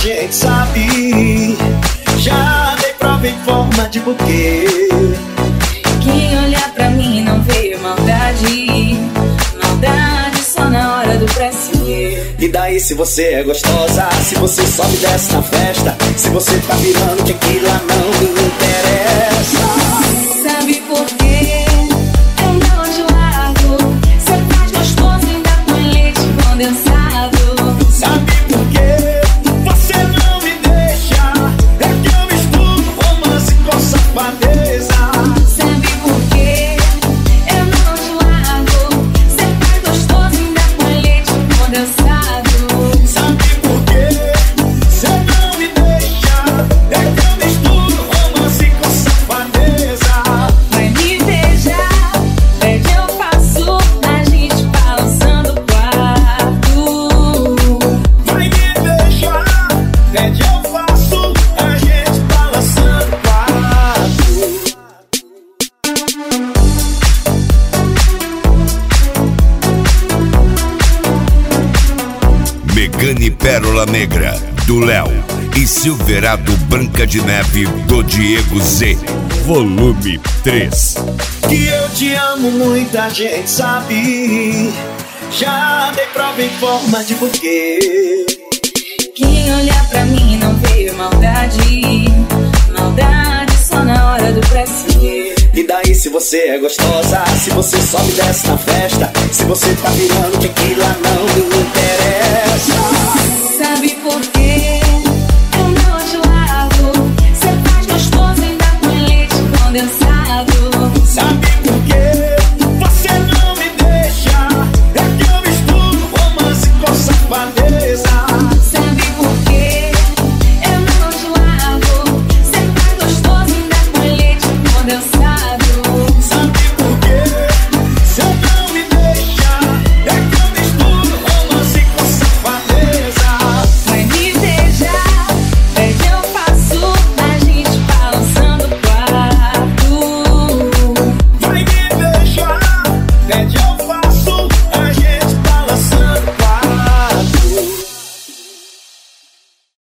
gente sabe. Já dei prova em forma de buquê. Quem olhar pra mim não vê maldade. Maldade só na hora do pré-ser. E daí se você é gostosa, se você sobe e desce na festa, se você tá virando que aquilo lá não me interessa. Sabe por quê? Eu não te largo. Cê faz gostoso e ainda põe leite condensado. Sabe por quê? Você não me deixa. É que eu misturo romance com safadeza. Sabe por quê? Eu não te largo. Cê faz gostoso e ainda põe leite condensado. Sabe por quê? Você não me deixa. É que eu misturo romance com safadeza. Vai me beijar, pede eu faço, a gente balançando o quarto. Vai me beijar, pede eu faço, a gente balançando o quarto. Megane Pérola Negra, do Léo, e Silverado Branca de Neve, do Diego Z. Volume 3. Que eu te amo, muita gente sabe. Já dei prova em forma de buquê. Quem olhar pra mim não vê maldade. Maldade só na hora do pré-ser. E daí se você é gostosa, se você sobe e desce na festa, se você tá virando que aquilo lá não me interessa.